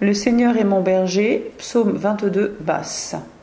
Le Seigneur est mon berger, psaume 22, basse.